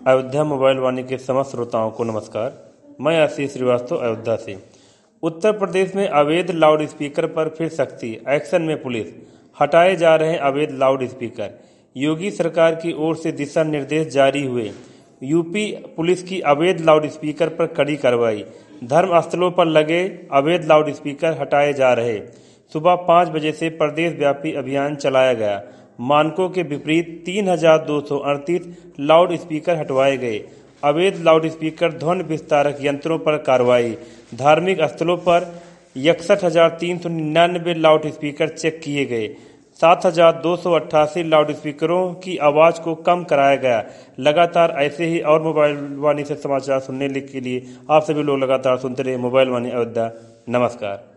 Ayodhya mobile वाणी के समस्त श्रोताओं को नमस्कार। मैं आशीष श्रीवास्तव अयोध्या से। उत्तर प्रदेश में अवैध लाउड स्पीकर पर फिर सख्ती, एक्शन में पुलिस, हटाए जा रहे अवैध लाउड स्पीकर। योगी सरकार की ओर से दिशा निर्देश जारी हुए। यूपी पुलिस की अवैध लाउड स्पीकर पर कड़ी कार्रवाई। धर्म स्थलों पर लगे अवैध लाउड स्पीकर हटाए जा रहे। सुबह 5 बजे से प्रदेश व्यापी अभियान चलाया गया। मानकों के विपरीत 3238 लाउड स्पीकर हटवाए गए। अवैध लाउड स्पीकर ध्वनि विस्तारक यंत्रों पर कार्रवाई। धार्मिक स्थलों पर 61,399 लाउड स्पीकर चेक किए गए। 7,288 लाउड स्पीकरों की आवाज को कम कराया गया। लगातार ऐसे ही और मोबाइल वाणी से समाचार सुनने के लिए आप सभी लोग लगातार सुनते रहे मोबाइल वाणी अयोध्या। नमस्कार।